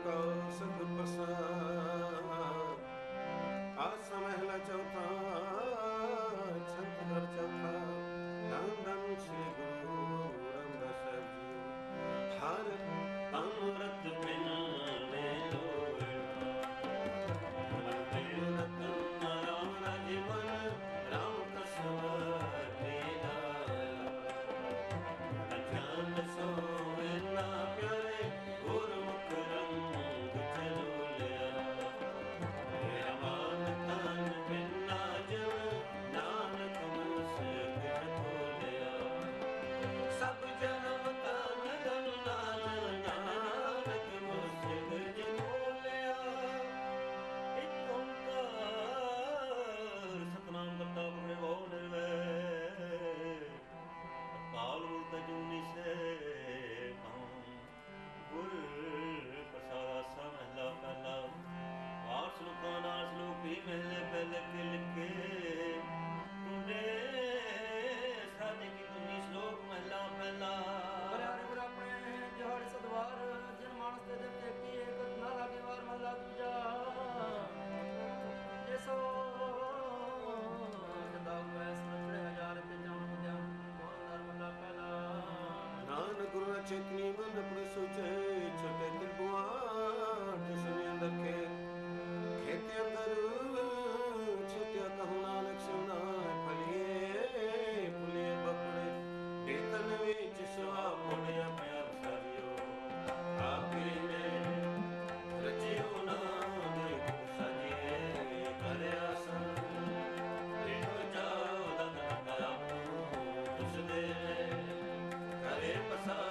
Q ਸਤ ਪ੍ਰਸਾਦ। ਆਸ ਮਹਿਲਾ ਚੌਥਾ ਛੰਤ ਘਰ ਚੌਥਾ। ਧੰਨ ਧੰਨ ਸ੍ਰੀ ਗੁਰੂ ਰਾਮਦਾਸ ਸਾਹਿਬ ਜੀ। ਹਰ ਅੰਮ੍ਰਿਤ ਬਿਨ ਚੇਤਨੀ ਮਨ ਆਪਣੇ ਸੋਚੇ ਛੋਟੇ ਤਿਰਪੁਆਰ ਜਿਸਨੇ ਅੰਦਰ ਖੇਤੇ ਅੰਦਰ ਛੋਟਿਆ ਕਹੂ ਨਾਨਕ ਸੁਣਾ ਫਲੀਏ ਫੁਲੇ ਬਪੜੇ ਬੇਤਨ ਵਿੱਚ ਸਵਾ ਪੁਣਿਆ ਪਿਆ ਸਾਰਿਓ ਆਪੇ ਨੇ ਰਚਿਓ ਨਾ ਦੇਖ ਸਜੇ ਕਰਿਆ ਸੰ ਇਹੋ ਜਾਓ ਦਨ ਕਰਾ ਉਸ ਦੇ ਕਰੇ ਪਸਾ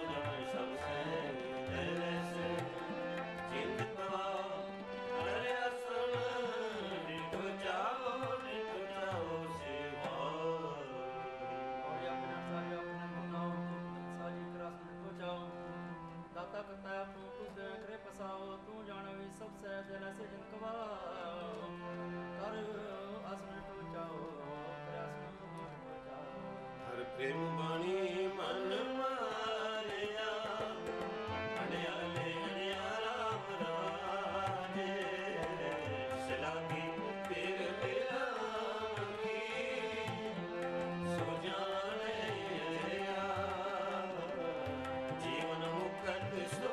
ਤੂੰ ਜਾਣਵੇਂ ਸਭ ਸਹਿ ਜਲ ਸੇ ਜਨ ਕਵਾ ਕਰ ਅਸਨ ਟੋਚਾਓ ਕਰ ਅਸਨ ਟੋਚਾਓ। ਹਰ ਪ੍ਰੇਮ ਬਾਣੀ ਮਨ ਮਾਰਿਆ ਅੜਿਆਲੇ ਅੜਿਆ ਰਾਮ ਰਾਜੇ ਸਲਾਹੀ ਤੇਰੇ ਪਿਆ ਕੀ ਸੋ ਜਾਣੇ ਜੀਵਨ ਮੁਕਤ ਸੋ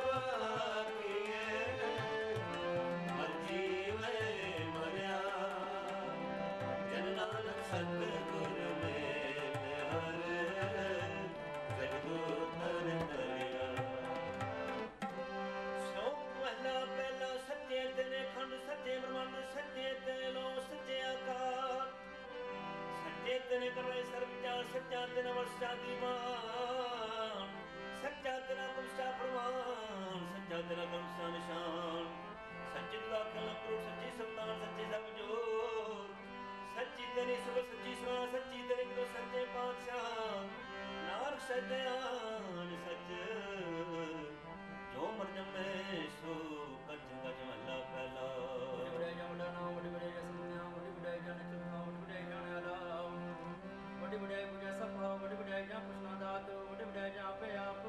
ਤੇਨੇ ਕਰਵੇ ਸਰਬ ਜਾਣ ਸੱਚਾ ਤੇਨਾ ਵਰਸ਼ਾ ਦੀ ਮਾਨ ਸੱਚਾ ਤੇਰਾ ਤੁਮਸਾ ਪ੍ਰਵਾਨ ਸੱਚਾ ਤੇਰਾ ਤੁਮਸਾ ਨਿਸ਼ਾਨ ਸੱਚੇ ਦਾ ਕਲ ਪ੍ਰਭ ਸੱਚੀ ਸੰਤਾਨ ਸੱਚੇ ਸਭ ਜੋਰ ਸੱਚੀ ਤੇਰੀ ਸੁਭ ਸੱਚੀ ਸੁਣਾ ਸੱਚੀ ਤੇਰੇ ਗੁਰੂ ਸੱਚੇ ਪਾਤਸ਼ਾਹ ਨਾਨਕ ਸੱਚਿਆਨ ਸੱਚ ਜੋ ਮਰ ਜੰਮੇ ਸੋ ਕੱਚ ਕੱਚ ਮਹਲਾ ਪਹਿਲਾ ਬੜੇ ਜਮੜਾ ਨਾ ਬੜੇ ਬੜੇ ਜਸਮਿਆ ਬੜੇ ਬੜੇ ਜਨ ਚੁਕਾ ਬੜੇ ਬੜੇ ਜਨ ਅਲਾ ਵੱਡੇ ਵੱਡੇ ਗੁਜਾ ਸਭਾ ਵੱਡੇ ਵੱਡੇ ਜਾਂ ਪੁਸ਼ਨਾ ਦਾਤ ਵੱਡੇ ਵੱਡੇ ਜਾਂ ਆਪੇ ਆਪ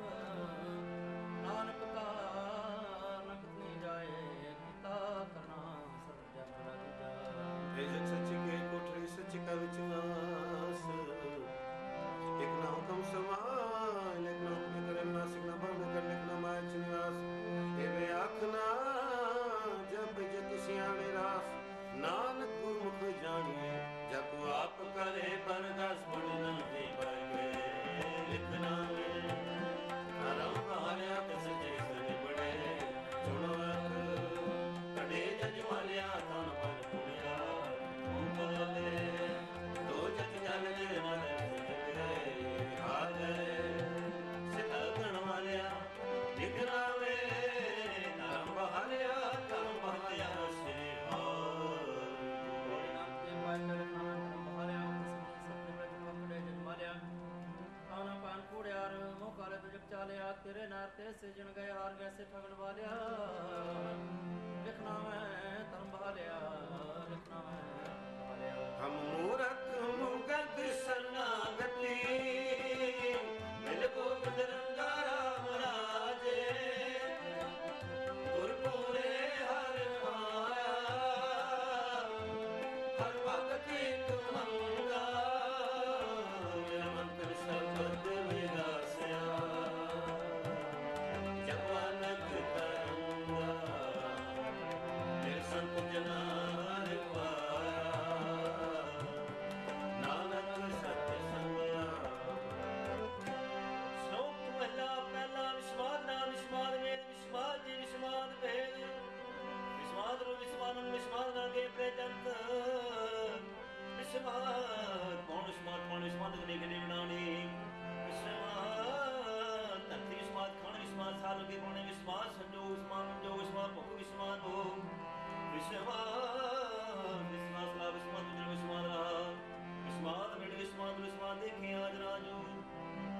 ਨਾਨਕ ਕਾ ਨਕਤ ਨਹੀਂ ਜਾਏ ਕੀਤਾ ਕਰਨਾ ਸਭ ਜਗ ਰਜਾ ਭੇਜਕ ਸੱਚੀ ਕੇ ਕੋਠੜੀ ਸੱਚੀ ਕਾ ਵਿਚਵਾਸ ਇੱਕ ਨਾ ਹੁਕਮ ਸਮਾਨ ਇੱਕ ਨਾ ਹੁਕਮ ਕਰੇ ਨਾ ਸਿਕਨਾ ਬੰਦ ਕਰ ਲਿਖਣਾ ਮਾਇ ਨਿਵਾਸ ਇਹ ਆਖਣਾ ਜਬ ਜਗ ਸਿਆਣੇ ਰਾਸ ਨਾਨਕ ਗੁਰਮੁਖ ਜਾਣੀਏ ਜਪ ਆਪ ਕਰੇ ਪਰਦਾਸ ਪੜਨਾ ਦੇ ਬਗੇ ਲਿਖਣਾ ਵੇ ਕਰਮ ਵਾਲਿਆ ਤੇ ਸੱਚੇ ਸਨੇ ਬੜੇ ਸੁਣੋ ਕੜੇ ਜਜ ਵਾਲਿਆ ਤਨ ਪਰ ਪੁਣਿਆ ਉਹ ਬੋਲੇ ਦੋ ਜਜ ਜਨ ਦੇ ਮਨ ਸਿੱਧੇ ਹਾਲੇ ਸਿੱਧਾ ਗਣ ਵਾਲਿਆ ਲਿਖਣਾ ਵੇ ਕਰਮ ਵਾਲਿਆ ਸੇ ਚਾਲਿਆ ਤੇਰੇ ਨਾਰ ਤੇ ਸਿਜਣ ਗਏ ਹਾਰ ਵੈਸੇ ਠਗਣ ਵਾਲਿਆ ਲਿਖਣਾ ਮੈਂ ਧਰਮ ਵਾਲਿਆ ਲਿਖਣਾ ਮੈਂ ਵਾਲਿਆ ਹਮ ਮੂਰਤ ਮੁਗਤ ਸਰਨਾਗਤੀ ਮਿਲ ਗੋਬਿੰਦ ਰੰਗਾ ਰਾਮ ਰਾਜੇ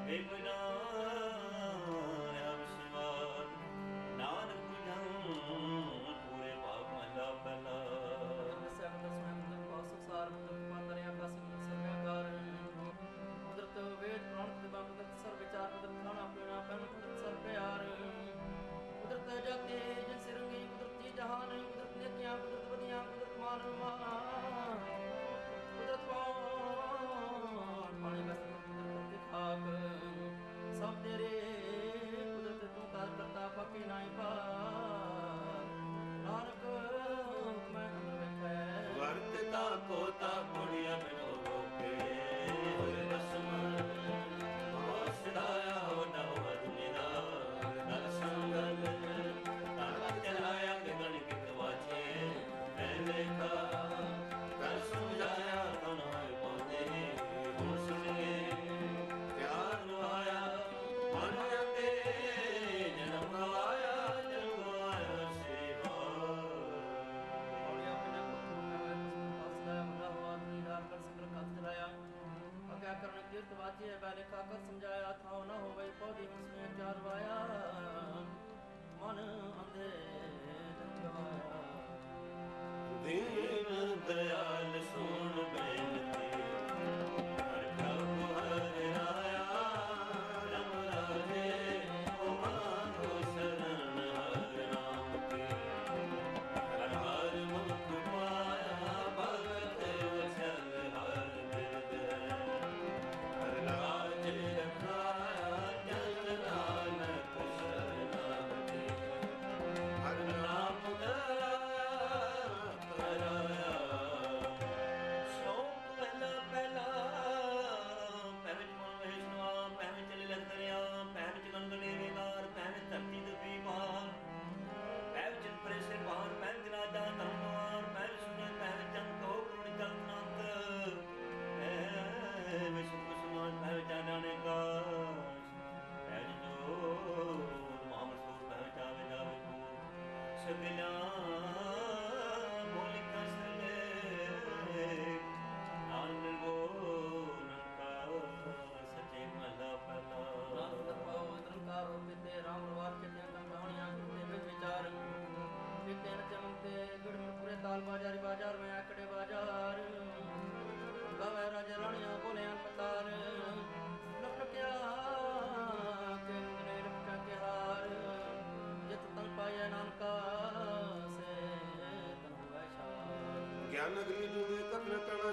ਨਗਰੀ ਜੁਗੇ ਕਤਨ ਕਣ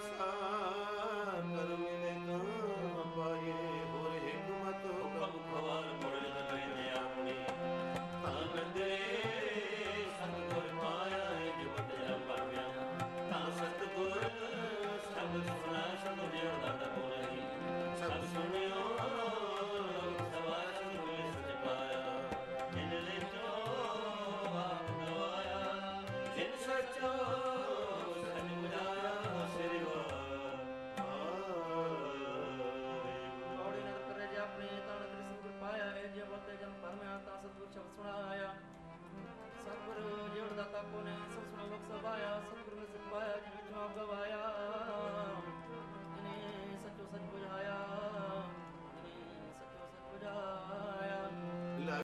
ਸਾਰ ਕਰ ਮਿਲੇ ਕਾਂ ਪਾਏ ਹੋਰ ਹਿਕਮਤ ਹੁਕਮ ਖਵਾਰ ਮੁਰਦ ਗਏ ਆਪਣੀ ਤਾਂ ਨੰਦਰੇ ਸਤਿਗੁਰ ਪਾਇਆ ਜੁਗਤ ਜਮ ਪਾਵਿਆ ਤਾਂ ਸਤਿਗੁਰ ਸਭ ਸੁਣਾ ਸਭ ਜਨ